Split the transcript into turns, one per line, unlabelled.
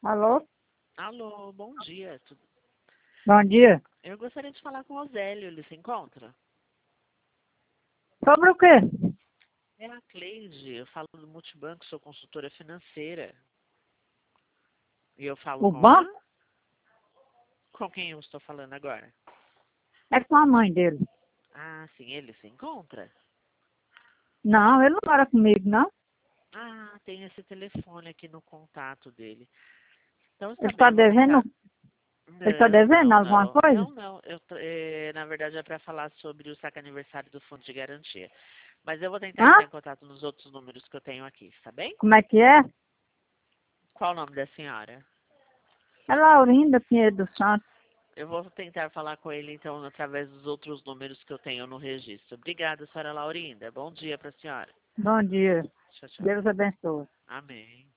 Alô?
Alô, bom dia.
Bom dia.
Eu gostaria de falar com o Osélio, ele se encontra?
Sobre o quê?
É a Cleide, eu falo do Multibanco, sou consultora financeira. E eu falo
O
com a...
banco?
Com quem eu estou falando agora?
É com a mãe dele.
Ah, sim, ele se encontra?
Não, ele não mora comigo, não.
Ah, tem esse telefone aqui no contato dele. Então,
Ele
está bem,
está
eu vou
devendo,
tentar...
ele está devendo alguma coisa?
Não. Na verdade, é para falar sobre o saque aniversário do Fundo de Garantia. Mas eu vou tentar
Hã?
entrar em contato nos outros números que eu tenho aqui, está bem?
Como é que é?
Qual o nome da senhora?
É Laurinda Pinheiro dos Santos.
Eu vou tentar falar com ele, então, através dos outros números que eu tenho no registro. Obrigada, senhora Laurinda. Bom dia para a senhora.
Bom dia.
Tchau, tchau.
Deus abençoe.
Amém.